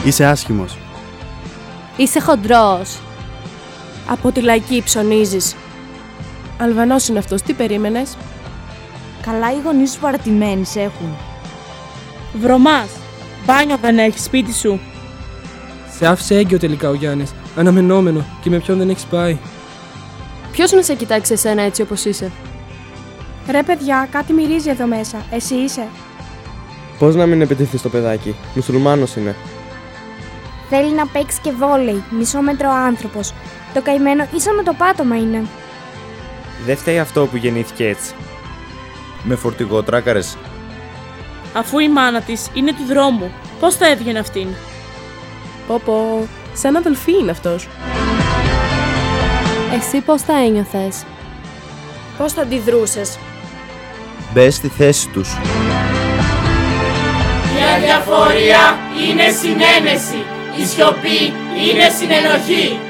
Είσαι άσχημος. Είσαι χοντρός. Από τη Λαϊκή ψωνίζεις. Αλβανός είναι αυτός, τι περίμενες? Καλά οι γονείς σου παρατημένοι σε έχουν. Βρωμάς. Μπάνιο δεν έχεις σπίτι σου. Σε άφησε έγκυο τελικά ο Γιάννης. Αναμενόμενο και με ποιον δεν έχεις πάει. Ποιος να σε κοιτάξει εσένα έτσι όπως είσαι? Ρε παιδιά, κάτι μυρίζει εδώ μέσα. Εσύ είσαι? Πώς να μην επιτεθεί στο παιδάκι, μουσουλμάνος είναι. Θέλει να παίξει και βόλεϊ, μισόμετρο άνθρωπος. Το καημένο ίσα με το πάτωμα είναι. Δεν φταίει αυτό που γεννήθηκε έτσι. Με φορτηγό τράκαρες. Αφού η μάνα της είναι του δρόμου, πώς θα έβγαινε αυτήν? Πω, σαν αδελφή είναι αυτός. Εσύ πώς θα ένιωθες? Πώς θα αντιδρούσες? Μπες στη θέση τους. Η αδιαφορία είναι συνένεση. Η σιωπή είναι συνενοχή.